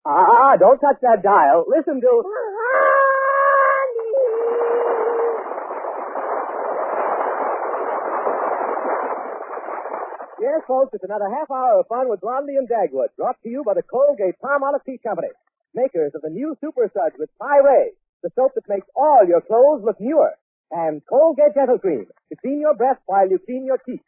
Don't touch that dial. Listen to... Yes, folks, it's another half hour of fun with Blondie and Dagwood, brought to you by the Colgate Palmolive Teeth Company, makers of the new Super Suds with Pyray, the soap that makes all your clothes look newer, and Colgate Dental Cream to clean your breath while you clean your teeth.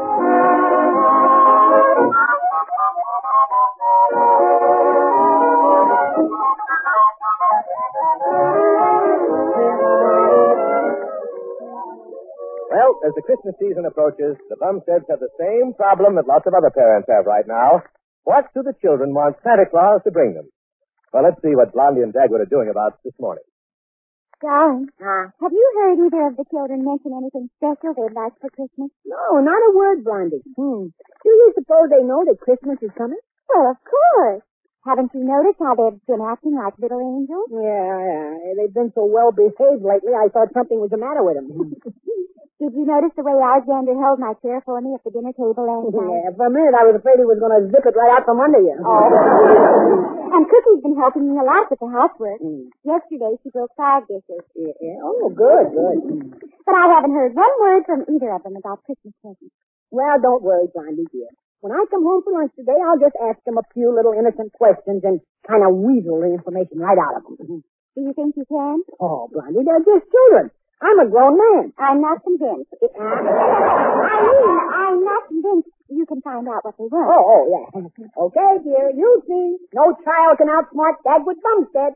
Well, as the Christmas season approaches, the Bumsteads have the same problem that lots of other parents have right now. What do the children want Santa Claus to bring them? Well, let's see what Blondie and Dagwood are doing about this morning. Darling, have you heard either of the children mention anything special they'd like for Christmas? No, not a word, Blondie. Do you suppose they know that Christmas is coming? Well, of course. Haven't you noticed how they've been acting like little angels? Yeah. They've been so well behaved lately, I thought something was the matter with them. Did you notice the way Alexander held my chair for me at the dinner table last night? Yeah, for a minute I was afraid he was going to zip it right out from under you. Oh. And Cookie's been helping me a lot with the housework. Yesterday she broke 5 dishes. Yeah. Oh, good. But I haven't heard one word from either of them about Christmas presents. Well, don't worry, Blondie, dear. When I come home for lunch today, I'll just ask them a few little innocent questions and kind of weasel the information right out of them. Do you think you can? Oh, Blondie, they're just children. I'm a grown man. I'm not convinced. I'm not convinced you can find out what they want. Oh, yeah. Okay, dear, you see. No child can outsmart Dagwood Bumstead.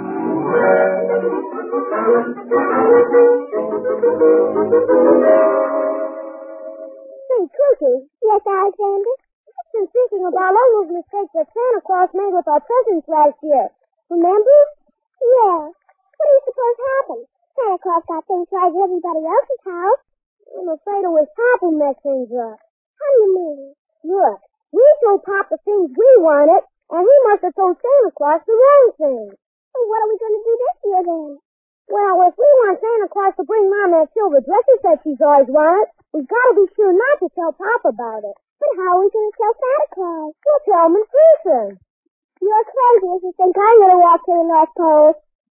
Say, Cookie. Yes, Alexander? I've been thinking about all those mistakes that Santa Claus made with our presents last year. Remember? Yeah. What do you suppose happened? Santa Claus got things right at everybody else's house. I'm afraid it was Pop who messed things up. How do you mean? Look, we told Pop the things we wanted, and he must have told Santa Claus the wrong thing. So what are we going to do this year then? Well, if we want Santa Claus to bring Mom that silver dresses that she's always wanted, we've got to be sure not to tell Pop about it. But how are we going to tell Santa Claus? We'll tell him in person. You're crazy if you think I'm going to walk to the North Pole.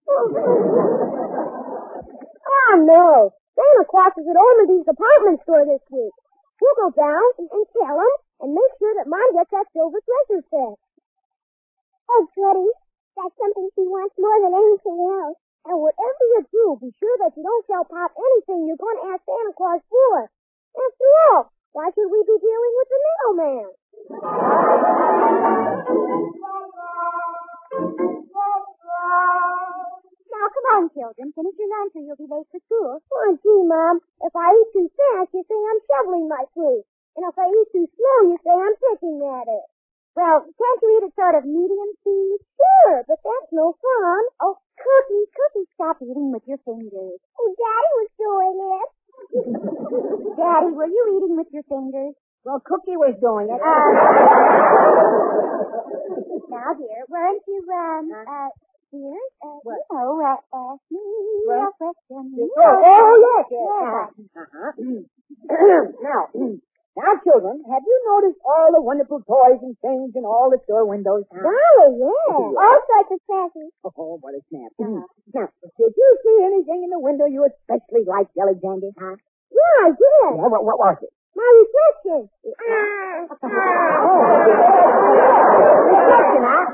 Oh, no. Santa Claus is at Ormondy's department store this week. We'll go down and tell him and make sure that Mom gets that silver dresser set. Oh, goody. That's something she wants more than anything else. And whatever you do, be sure that you don't tell Pop anything you're going to ask Santa Claus for. After all, why should we be dealing with the middleman? Now, come on, children. Finish your lunch or you'll be late for school. Oh, gee, Mom. If I eat too fast, you say I'm shoveling my food. And if I eat too slow, you say I'm picking at it. Well, can't you eat it sort of medium speed? Sure, but that's no fun. Oh, Cookie, stop eating with your fingers. Oh, Daddy was doing it. Daddy, were you eating with your fingers? Well, Cookie was doing it. Now, dear, weren't you, dear, what? Ask me a question. Yes. Now, children, have you noticed all the wonderful toys and things in all the store windows? Golly, yeah. All sorts of presents. Oh, what a snap. Now, did you see anything in the window you especially liked, Alexander? Huh? Yeah, I did. Yeah, what was it? My reflection. Reflection, huh?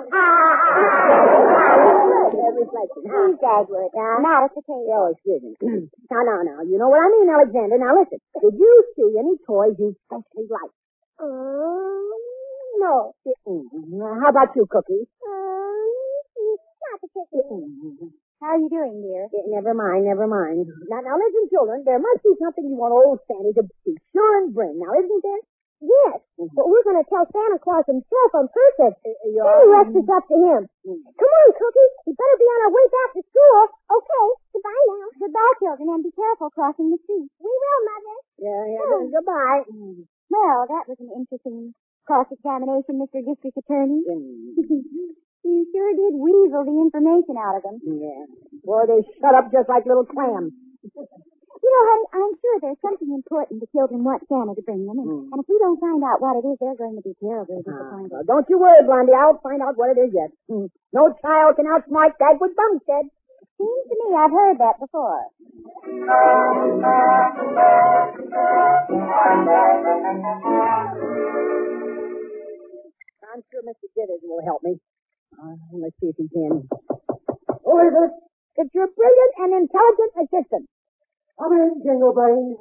Reflection, huh? Please, Dagwood, not at the table. Oh, excuse me. Now, you know what I mean, Alexander. Now, listen. Did you see any toys you especially liked? No. How about you, Cookie? Not particularly. How are you doing, dear? Never mind. Now, listen, children. There must be something you want old Sandy to be sure and bring. Now, isn't there? Yes, but we're going to tell Santa Claus himself on purpose. Any rest is up to him. Come on, Cookie. We better be on our way back to school. Okay, goodbye now. Goodbye, children, and be careful crossing the street. We will, Mother. Yeah. Goodbye. Well, that was an interesting cross-examination, Mr. District Attorney. You sure did weasel the information out of them. Yeah. Boy, they shut up just like little clams. You know, honey, I'm sure there's something important the children want Santa to bring them, and if we don't find out what it is, they're going to be terribly disappointed. Well, don't you worry, Blondie. I'll find out what it is yet. No child can outsmart Dagwood Bumstead. Seems to me I've heard that before. I'm sure Mr. Jitters will help me. Let's see if he can. Who is it? It's your brilliant and intelligent assistant. Come in, Jingle Brain.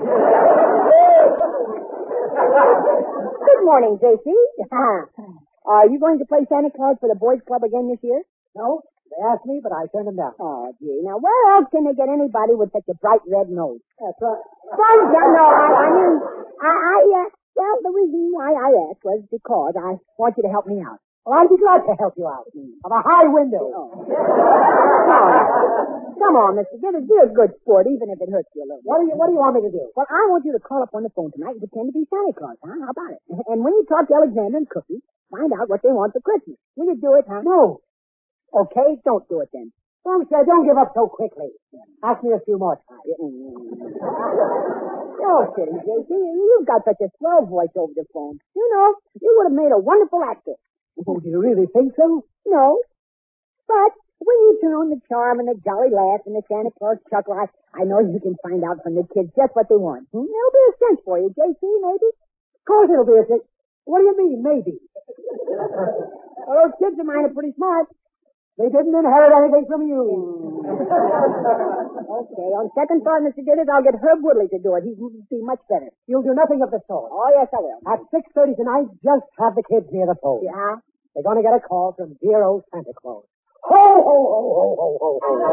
Good morning, J.C. Are you going to play Santa Claus for the Boys Club again this year? No. They asked me, but I turned them down. Oh, gee. Now, where else can they get anybody with such a bright red nose? That's right. Well, the reason why I asked was because I want you to help me out. Well, I'd be glad to help you out. Of a high window. Oh. Come on, Mr. Jitters. Be a good sport, even if it hurts you a little. What do you want me to do? Well, I want you to call up on the phone tonight and pretend to be Santa Claus, huh? How about it? And when you talk to Alexander and Cookie, find out what they want for Christmas. Will you do it, huh? No. Okay, don't do it then. Bumstead, don't give up so quickly. Ask me a few more times. You're kidding, J.C. You've got such a swell voice over the phone. You know, you would have made a wonderful actor. Oh, do you really think so? No. But when you turn on the charm and the jolly laugh and the Santa Claus chuckle, I know you can find out from the kids just what they want. It'll be a cinch for you, J.C., maybe? Of course it'll be a cinch. What do you mean, maybe? Well, those kids of mine are pretty smart. They didn't inherit anything from you. Okay, on second thought, Mr. Jitters, I'll get Herb Woodley to do it. He'd be much better. You'll do nothing of the sort. Oh, yes, I will. At 6:30 tonight, just have the kids near the phone. Yeah? They're going to get a call from dear old Santa Claus. Ho, ho, ho, ho, ho, ho, ho, ho.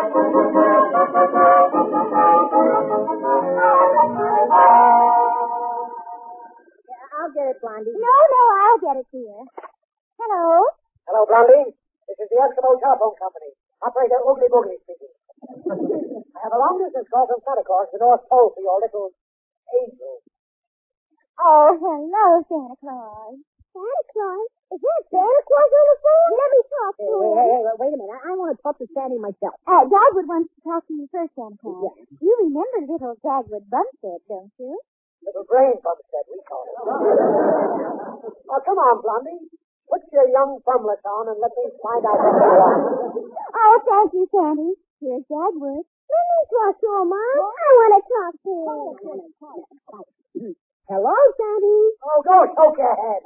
Yeah, I'll get it, Blondie. No, I'll get it here. Hello? Hello, Blondie. This is the Eskimo Telephone Company. Operator Oogly Boogly speaking. I have a long distance call from Santa Claus to the North Pole for your little angel. Oh, hello, Santa Claus. Santa Claus? Is that Santa Claus on the phone? Let me talk to him. Wait a minute. I want to talk to Sandy myself. Dagwood wants to talk to you first, Santa Claus. Yeah. You remember little Dagwood Bumstead, don't you? Little brain Bumstead, we call it. Oh, come on, Blondie. Put your young bumless on and let me find out what you want. Oh, thank you, Sandy. Here's Dagwood. Let me talk to him, Mom. I want to talk to him. Hello, Sandy. Oh, go choke your head.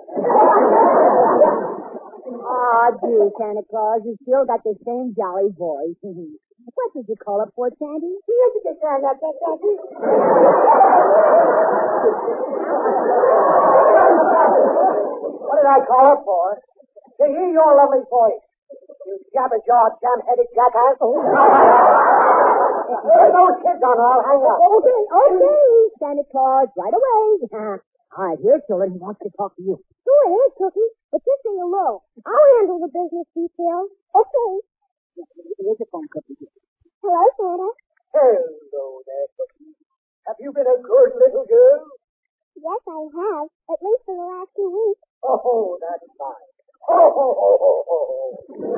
Gee, Santa Claus, you still got the same jolly voice. What did you call up for, Sandy? What did I call up for? To hear your lovely voice. You jabber-jawed, jam-headed jackass. There's no kids on her. I'll hang up. Okay, Santa Claus, right away. All right, here's children. He wants to talk to you. Go ahead, Cookie. But just say hello. I'll handle the business details. Okay. Here's the phone, Cookie. Hello, Santa. Hello there, Cookie. Have you been a good little girl? Yes, I have. At least for the last 2 weeks. Oh, that's fine. Oh.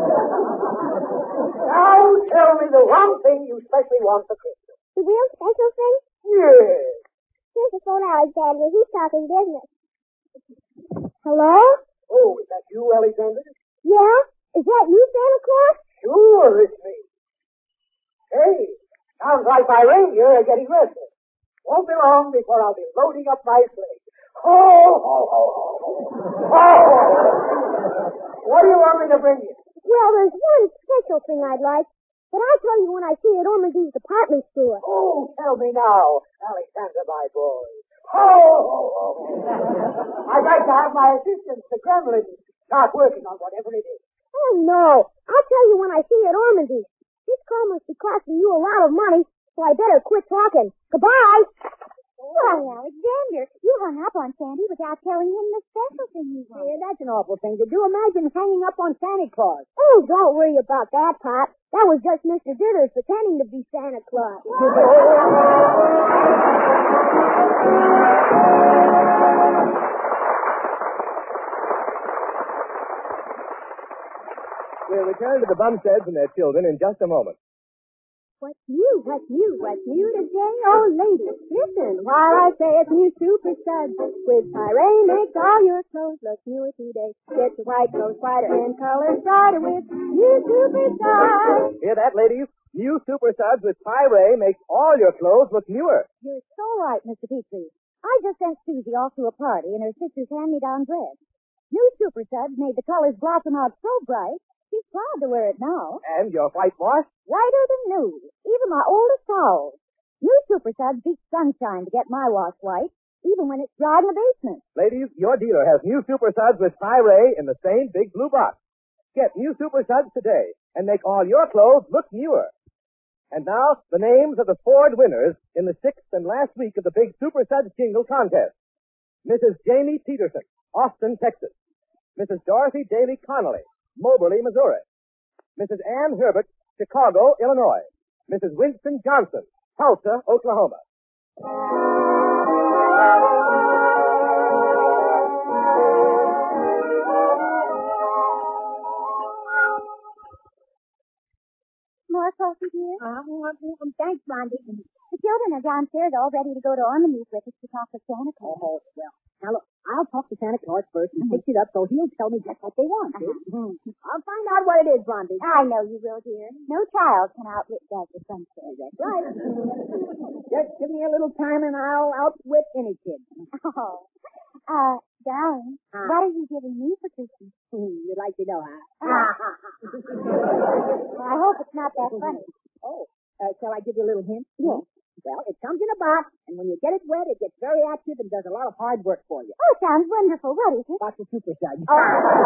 Now tell me the one thing you especially want for Christmas. The real special thing? Yes. Here's the phone, Alexander. He's talking business. Hello? Oh, is that you, Alexander? Yeah? Is that you, Santa Claus? Sure, it's me. Hey, sounds like my reindeer are getting restless. Won't be long before I'll be loading up my sleigh. Ho, ho, ho, ho. Ho. What do you want me to bring you? Well, there's one special thing I'd like, but I'll tell you when I see it at Ormsby's department store. Oh, tell me now, Alexander, my boy. Ho, ho, ho. I'd like to have my assistants, the gremlins, start working on whatever it is. Oh, no. I'll tell you when I see it at Ormsby's. This call must be costing you a lot of money, so I better quit talking. Goodbye. Why, Alexander, you hung up on Sandy without telling him the special thing you want. Yeah, that's an awful thing to do. Imagine hanging up on Santa Claus. Oh, don't worry about that, Pop. That was just Mr. Jitters pretending to be Santa Claus. We'll return to the Bumsteads and their children in just a moment. What's new? What's new? What's new today? Oh, ladies, listen while I say it's new Super Suds. With Pyrene makes all your clothes look newer today. Get your white clothes whiter and colors brighter with new Super Suds. Hear that, ladies? New Super Suds with Pyrene makes all your clothes look newer. You're so right, Mr. Petrie. I just sent Susie off to a party in her sister's hand-me-down dress. New Super Suds made the colors blossom out so bright, she's proud to wear it now. And your whitewash? Whiter than new. Even my oldest towels. New Super Suds beat sunshine to get my wash white, even when it's dry in the basement. Ladies, your dealer has new Super Suds with Pyrene in the same big blue box. Get new Super Suds today and make all your clothes look newer. And now, the names of the Ford winners in the 6th and last week of the big Super Suds Jingle Contest. Mrs. Jamie Peterson, Austin, Texas. Mrs. Dorothy Daly Connolly, Moberly, Missouri. Mrs. Ann Herbert, Chicago, Illinois. Mrs. Winston Johnson, Tulsa, Oklahoma. More coffee, dear? Thanks, Blondie. The children are downstairs all ready to go to Ormond with us to talk with Santa Claus. Oh, well. Now, look, I'll talk to Santa Claus first and fix it up so he'll tell me just what they want. I'll find out what it is, Blondie. I know you will, dear. No child can outwit Dad with sunset. That's right. Just give me a little time and I'll outwit any kid. Oh. Darling, what are you giving me for Christmas? You'd like to know, huh? I hope it's not that funny. Oh, shall I give you a little hint? Yes. Well, it comes in a box, and when you get it wet, it gets very active and does a lot of hard work for you. Oh, sounds wonderful. What is it? Box of Super Suds. Oh.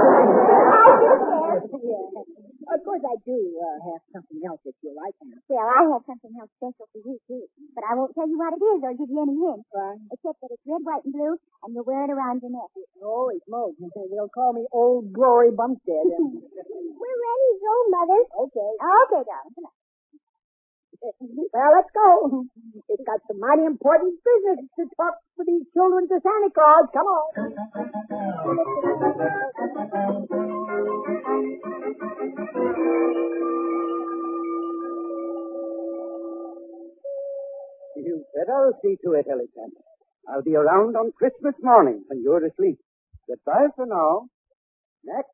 Yeah. Of course, I do have something else that you'll like, Hannah. Well, I have something else special for you, too. But I won't tell you what it is or give you any hints. Except that it's red, white, and blue, and you'll wear it around your neck. Holy smokes. They'll call me Old Glory Bumstead. We're ready to go, Mother. Okay. Okay, darling. Come on. Well, let's go. It's got some mighty important business to talk for these children to Santa Claus. Come on. You better see to it, Ellicott. I'll be around on Christmas morning when you're asleep. Goodbye for now. Next.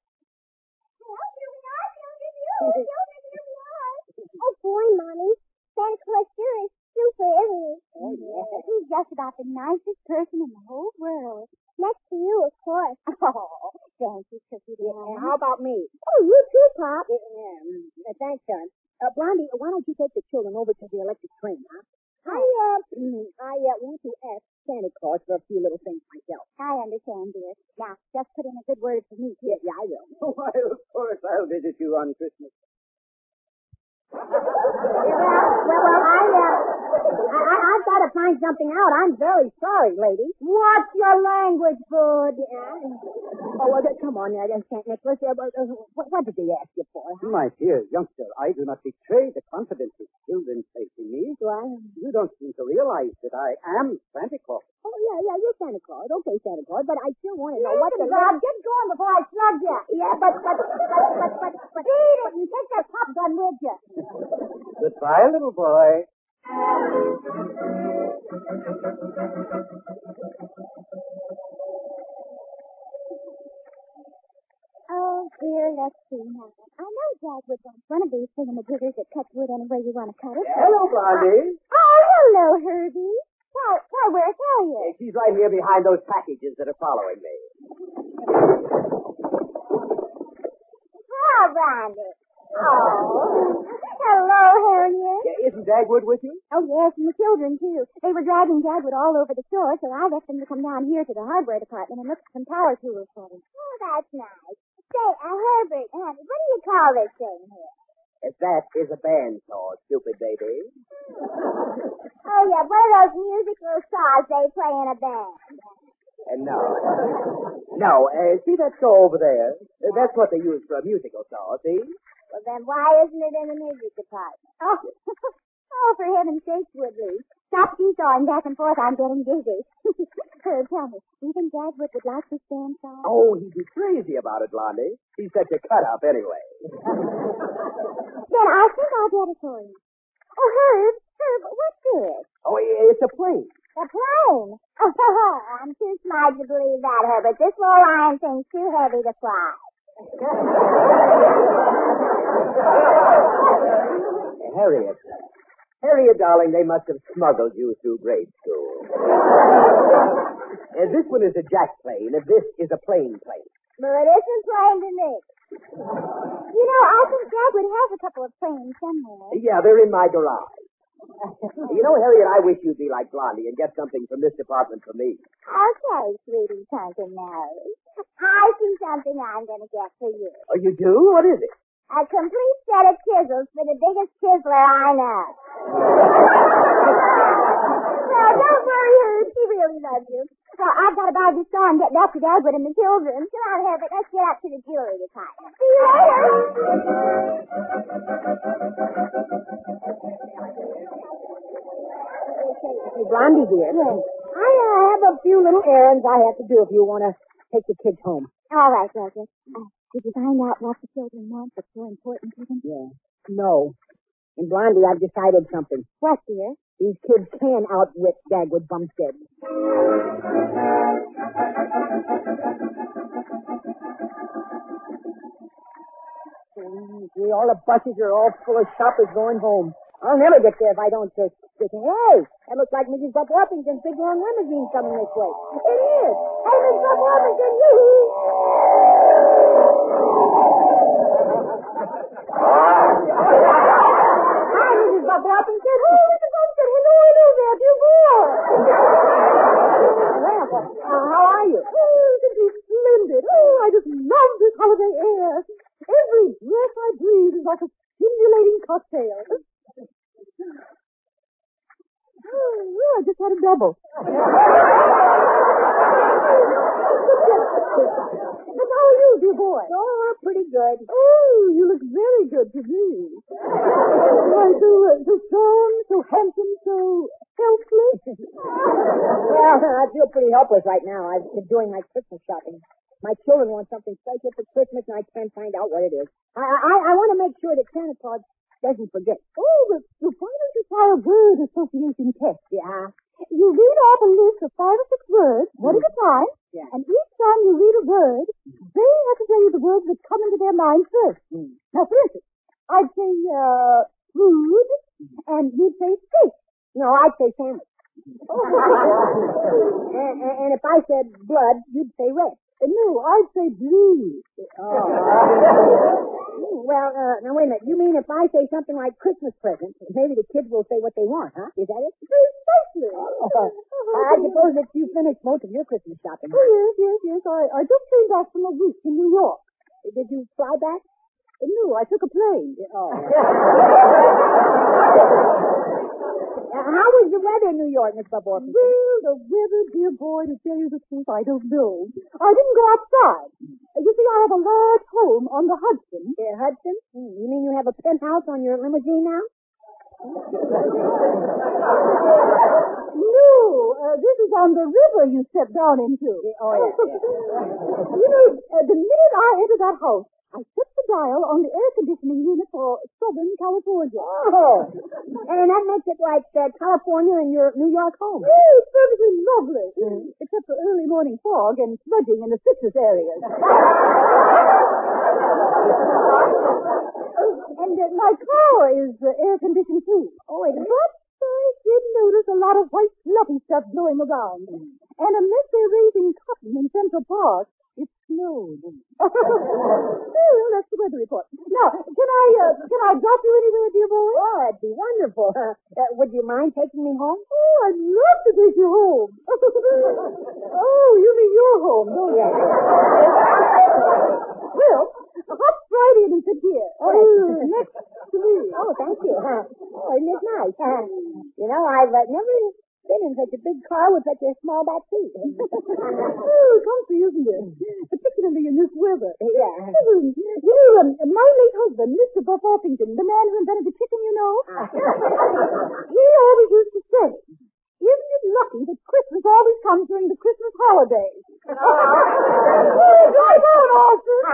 Oh, boy, Mommy. Santa Claus sure is super, isn't he? Oh, yeah. He's just about the nicest person in the whole world. Next to you, of course. Oh, thank you, Cookie. How about me? Oh, you too, Pop. Thanks, son. Blondie, why don't you take the children over to the electric train, huh? I want to ask Santa Claus for a few little things myself. I understand, dear. Now, just put in a good word for me, too. Yeah, I will. Why, of course, I'll visit you on Christmas. I've got to find something out. I'm very sorry, lady. Watch your language, Bud. Come on now, St. Nicholas. What did he ask you for? Huh? My dear youngster, I do not betray the confidence that children place in me. Do I? You don't seem to realize that I am Santa Claus. Oh, yeah, you're Santa Claus. Okay, Santa Claus, but I still want to know what the... Bob, get going before I slug you. Yeah, but... Eat it and take that pop gun with you. Goodbye, little boy. Oh, dear, let's see now. I know Dad would want one of these thingamajiggers that cuts wood anywhere you want to cut it. Hello, Blondie. Oh, hello, Herbie. Why, where's Harriet? She's right here behind those packages that are following me. Oh, Randy. Oh. Hello, Harriet. Isn't Dagwood with you? Oh, yes, and the children, too. They were dragging Dagwood all over the store, so I left them to come down here to the hardware department and look at some power tools for them. Oh, that's nice. Say, Herbert, honey, what do you call this thing here? That is a bandsaw, stupid baby. Oh, yeah, one of those musical saws they play in a band. No, see that saw over there? That's what they use for a musical saw, see? Well, then why isn't it in the music department? Oh, for heaven's sake, Woodley. Stop seesawing back and forth. I'm getting dizzy. Herb, tell me, do you think Dagwood would like this bandsaw? Oh, he'd be crazy about it, Blondie. He's such a cut-up anyway. Then I think I'll get it for you. Oh, Herb, what's this? Oh, it's a plane. The plane. I'm too smart to believe that, Herbert. This little iron thing's too heavy to fly. Harriet, darling, they must have smuggled you through grade school. This one is a jack plane. This is a plane. But it isn't plain to me. You know, I think Dagwood has a couple of planes somewhere. Yeah, they're in my garage. You know, Harriet, I wish you'd be like Blondie and get something from this department for me. Okay, sweetie Punkin Nose. I see something I'm going to get for you. Oh, you do? What is it? A complete set of chisels for the biggest chiseler I know. No, don't worry, Herb. She really loves you. So I've got to buy the store and get back to Dagwood and the children. Come on, Herbert. Let's get up to the jewelry department. See you later. Hey, Blondie, dear. Yes. I have a few little errands I have to do if you want to take the kids home. All right, Roger. Did you find out what the children want that's so important to them? Yeah. No. And Blondie, I've decided something. What, dear? These kids can outwit Dagwood Bumstead. See, all the buses are all full of shoppers going home. I'll never get there if I don't say, hey, that looks like Mrs. Buck Orpington's big long limousine coming this way. It is. Hey, Mrs. Buck Orpington, Hi, Mrs. Buck Orpington. Oh, Mrs. Bumstead. Hello there, dear boy. How are you? Oh, isn't he splendid? Oh, I just love this holiday air. Every breath I breathe is like a stimulating cocktail. Oh, well, I just had a double. And how are you, dear boy? Oh, pretty good. Oh, you look very good to me. Why, so strong, so handsome, so helpless. Well, I feel pretty helpless right now. I've been doing my Christmas shopping. My children want something special for Christmas, and I can't find out what it is. I want to make sure that Santa Claus doesn't forget. Oh, but why don't you try a word association test? Yeah? You read off a list of 5 or 6 words, one at a time, Yeah. and each time you read a word, they have to tell you the words that come into their mind first. Now, for instance, I'd say, food, and you'd say steak. No, I'd say sandwich. and if I said blood, you'd say red. No, I'd say blue. Oh. Well, now wait a minute. You mean if I say something like Christmas present, maybe the kids will say what they want, huh? Is that it? Precisely. I suppose that you finished most of your Christmas shopping. Oh, yes. I just came back from a week in New York. Did you fly back? No, I took a plane. Oh. How was the weather in New York, Miss Bob Orpington? Well, the weather, dear boy, to tell you the truth, I don't know. I didn't go outside. You see, I have a large home on the Hudson. Hudson? You mean you have a penthouse on your limousine now? No, this is on the river you step down into. Oh, yeah. You know, the minute I entered that house, I set the dial on the air conditioning unit for Southern California. Oh. And that makes it like California and your New York home. Oh, it's perfectly lovely. Except for early morning fog and smudging in the citrus areas. And my car is air-conditioned, too. Oh, is it? But I did notice a lot of white fluffy stuff blowing around. And unless they're raising cotton in Central Park, it snowed. Well, that's the weather report. Now, can I drop you anywhere, dear boy? Oh, that'd be wonderful. Would you mind taking me home? Oh, I'd love to take you home. Oh, you mean your home, don't you? Well, hop right in and sit here. Oh, next to me. Oh, thank you. Oh, isn't it nice? You know, I've never been in such a big car with such a small back seat. Oh, comfy, isn't it? Particularly in this weather. Yeah. You know, my late husband, Mr. Buff Orpington, the man who invented the chicken, you know, he always used to say, isn't it lucky that Christmas always comes during the Christmas holidays? Oh, drive on, Austin.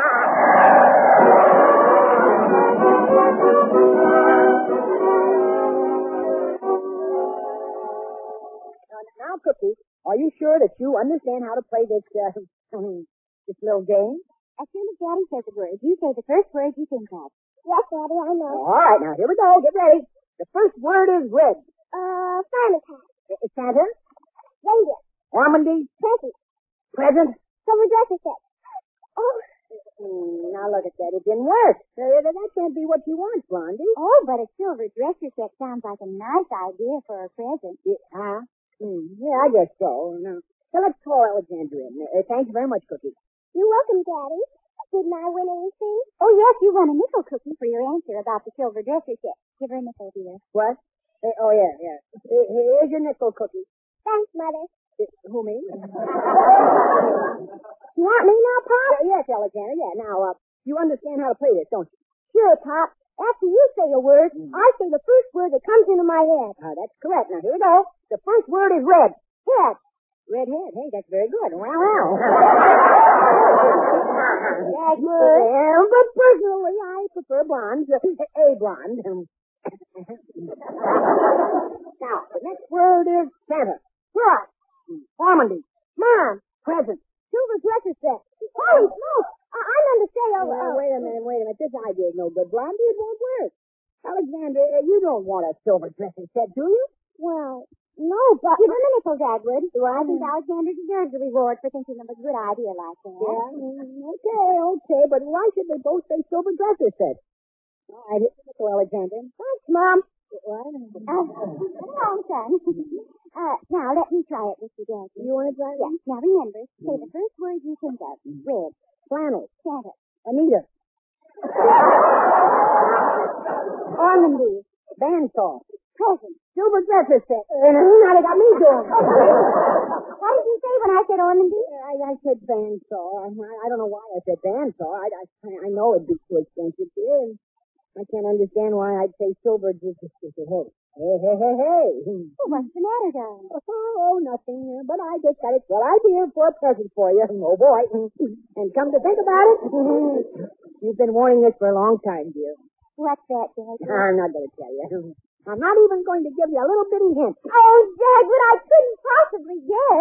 sure that you understand how to play this little game? As soon as Daddy says a word, you say the first word you think of. Yes, Daddy, I know. All right, now here we go. Get ready. The first word is red. Santa Claus. Santa. Reindeer. Ormandy. Present. Present. Silver dresser set. Oh, Now look at that. It didn't work. That can't be what you want, Blondie. Oh, but a silver dresser set sounds like a nice idea for a present. Yeah, I guess so. No. So let's call Alexandria. Thank you very much, Cookie. you're welcome, Daddy. Didn't I win anything? Oh, yes, you won a nickel cookie for your answer about the silver dresser set. Give her a nickel, dear. What? Oh, yeah. Here's your nickel cookie. Thanks, Mother. Who, me? You want me now, Pop? Yes, Alexandria. Yeah. Now, you understand how to play this, don't you? Sure, Pop. After you say a word, I say the first word that comes into my head. That's correct. Now, here we go. The first word is red. Head. Red head. Hey, that's very good. Well. That's good. But personally, I prefer blondes. A blonde. Now, the next word is Santa. What? Ormandy. Mom. Present. Silver dresser set. Holy smoke! I meant to say Wait a minute. This idea is no good, Blondie. It won't work. Alexander, you don't want a silver dresser set, do you? Well, no, but... Give him a nickel, Dagwood. Do I? I think Alexander deserves a reward for thinking of a good idea like that. Yeah, okay, but why should they both say silver dresser set? All right, here's the nickel, Alexander. Thanks, Mom. What? Come on, son. Now, let me try it with you, Dad. You want to try it? Yes. Now, remember, say the first word you think of. Red. Flannel. Santa. Anita. Ormandy. Bandsaw. Present. Silver dresser set. Now they got me doing it. What did you say when I said ormandy? I said bandsaw. I don't know why I said bandsaw. I know it'd be too expensive, dear. I can't understand why I'd say silver dresser set. Hey. Well, what's the matter, darling? Oh, nothing. But I just got a good idea for a present for you. Oh, boy. And come to think about it, you've been wanting this for a long time, dear. What's that, Dad? I'm not going to tell you. I'm not even going to give you a little bitty hint. Oh, Dad, but I couldn't possibly guess.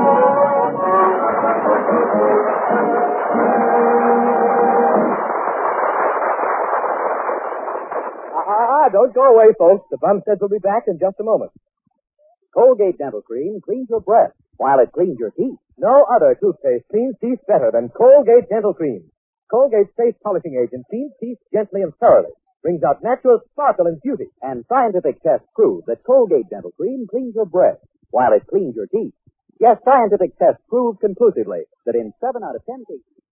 Don't go away, folks. The Bumsteads will be back in just a moment. Colgate Dental Cream cleans your breath while it cleans your teeth. No other toothpaste cleans teeth better than Colgate Dental Cream. Colgate's safe polishing agent cleans teeth gently and thoroughly, brings out natural sparkle and beauty. And scientific tests prove that Colgate Dental Cream cleans your breath while it cleans your teeth. Yes, scientific tests prove conclusively that in 7 out of 10 cases,